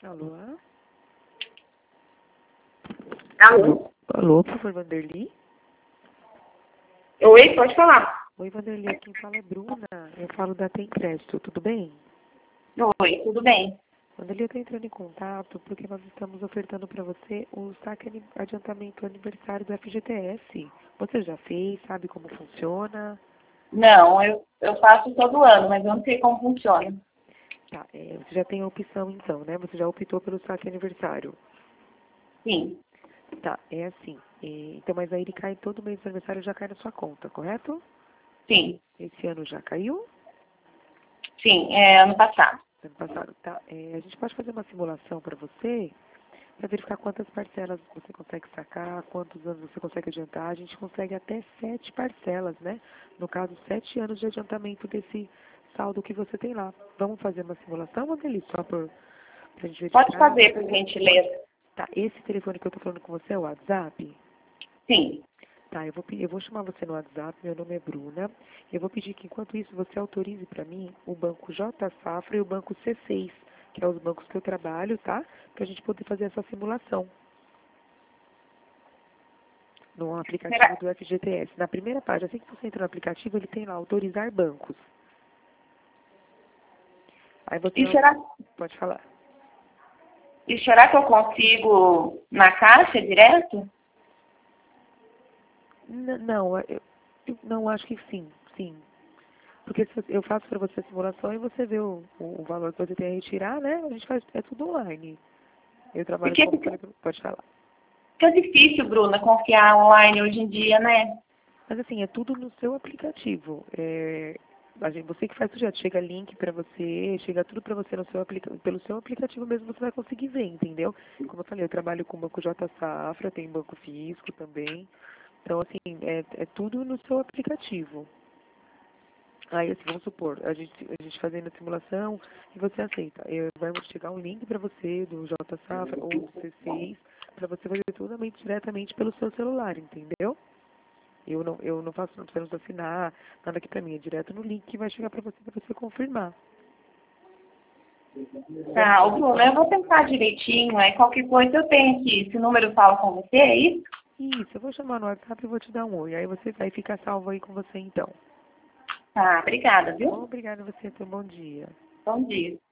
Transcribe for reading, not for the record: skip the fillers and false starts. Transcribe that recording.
Alô? Alô? Alô, por favor, Vanderly? Oi, pode falar. Oi, Vanderly, quem fala é Bruna. Eu falo da Tem Crédito, tudo bem? Oi, tudo bem? Vanderly, eu estou entrando em contato porque nós estamos ofertando para você o saque adiantamento aniversário do FGTS. Você já fez, sabe como funciona? Não, eu faço todo ano, mas eu não sei como funciona. Tá, você já tem a opção então, né? Você já optou pelo saque aniversário. Sim, Tá, é assim. Então, mas aí ele cai todo mês do aniversário, já cai na sua conta, correto? sim, Esse ano já caiu? sim, ano passado. Ano passado, tá? A gente pode fazer uma simulação para você, para verificar quantas parcelas você consegue sacar, quantos anos você consegue adiantar. A gente consegue até 7 parcelas, né? No caso, 7 anos de adiantamento desse saldo que você tem lá. Vamos fazer uma simulação, Adeli, só para a gente Pode verificar? fazer, por gentileza. Tá, esse telefone que eu tô falando com você é o WhatsApp? Sim, Tá, eu vou chamar você no WhatsApp, meu nome é Bruna. Eu vou pedir que, enquanto isso, você autorize para mim o banco J Safra e o banco C6, que é os bancos que eu trabalho, tá? Para a gente poder fazer essa simulação no aplicativo será? do FGTS. Na primeira página, assim que você entra no aplicativo, ele tem lá autorizar bancos. Aí você E será, pode falar. e será que eu consigo na caixa direto? Não, eu não acho que sim, sim. Porque se eu faço para você a simulação e você vê o valor que você tem a retirar, né? A gente faz, é tudo online. Eu trabalho Porque como falei, pode falar. fica difícil, Bruna, confiar online hoje em dia, né? Mas assim, é tudo no seu aplicativo. Você que faz o projeto, chega link para você, chega tudo para você no seu pelo seu aplicativo mesmo você vai conseguir ver, entendeu? Como eu falei, eu trabalho com o Banco J Safra, tem Banco Fisco também. Então, assim, é tudo no seu aplicativo. Aí, assim, vamos supor, a gente fazendo a simulação e você aceita. Vai chegar um link para você do J Safra ou do C6 para você fazer tudo diretamente pelo seu celular, entendeu? Eu não faço, não precisamos assinar, nada aqui pra mim, é direto no link que vai chegar pra você confirmar. Tá, ô, Bruna, eu vou pensar direitinho, aí qualquer coisa eu tenho aqui. Esse número fala com você, é isso? Isso, eu vou chamar no WhatsApp e vou te dar um oi. Aí você vai ficar salvo aí com você então. Tá, obrigada, Tá bom? viu? Obrigada a você, tenha um bom dia. Bom dia.